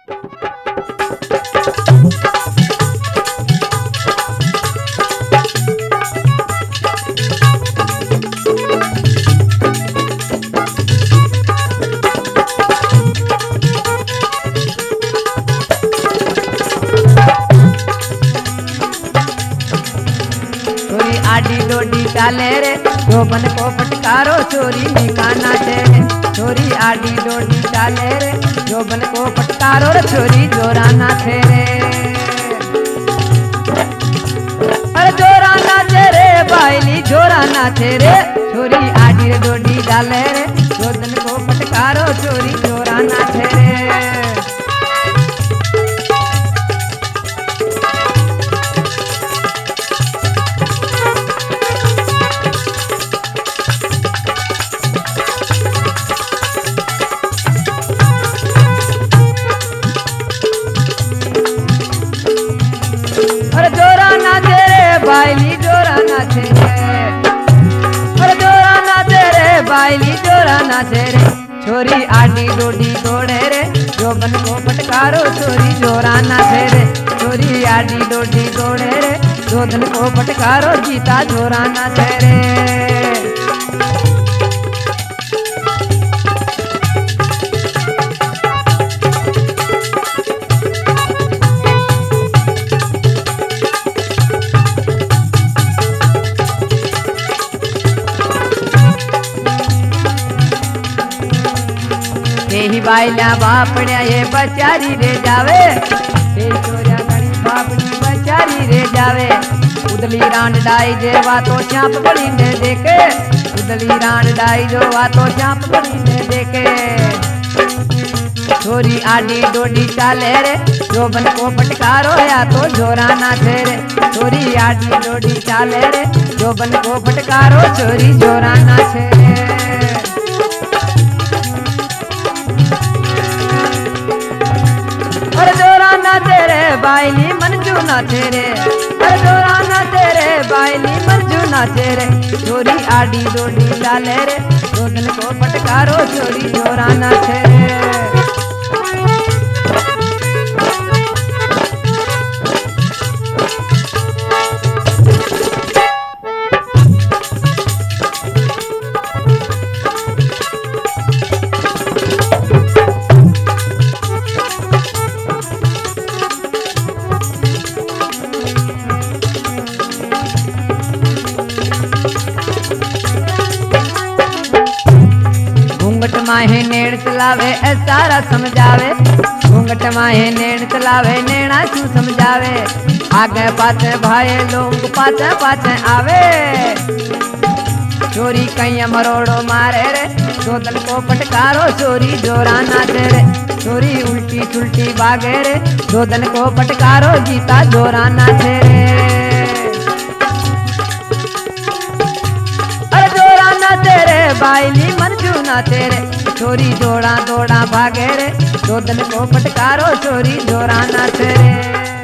छोरी आडी डोडी चाले रे जोबन को फटकारो छोरी निकाना छे रे। छोरी आडी डोडी चाले रे जोबन को फटकारो रे छोरी जोराना छे रे। अरे जोराना छे रे बायली जोराना छे रे। छोरी आडी डोडी चाले रे जोबन को फटकारो छोरी जोराना छे रे। बायली जोराना छे रे। अरे जोराना छे रे बायली जोराना छे रे। छोरी आडी डोडी दौड़े रे जोबन को फटकारो छोरी जोराना छे रे। छोरी आडी डोडी दौड़े रे जोबन को फटकारो जीता जोराना छे रे। ही बायला बापड़िया ये बचारी रे जावे। छोरिया गणी बापड़ी बचारी रे जावे। उदली रांड डाई जे वातो चाप बड़ी ने देखे। उदली रांड डाई जो वातो चाप बड़ी ने देखे। छोरी आडी डोडी चाले रे जोबन को फटकारो या तो जोराना छे रे। छोरी आडी डोडी चाले रे जोबन को फटकारो छोरी जोराना छे रे। अरे जोराना तेरे बायली मंजू ना तेरे। अरे जोराना तेरे बायली मंजू ना तेरे। छोरी आडी डोडी चाले रे जोबन को फटकारो छोरी जोराना छे रे। घूंघट माहे नेण चलावे ए सारा समझावे। घूंघट माहे नेण चलावे नेणा शू समझावे। आगे पाछे भाई लोग पाछे पाछे आवे। छोरी कहीं मरोड़ो मारे रे जोदन को फटकारो छोरी जोराना छे रे। छोरी उल्टी सुल्टी भागे रे जोदन को फटकारो जीता जोराना छे रे। अरे जोराना तेरे बायली मंजू ना तेरे। छोरी जोड़ा दौड़ा भागे रे जोदन को फटकारो छोरी जोराना छे रे।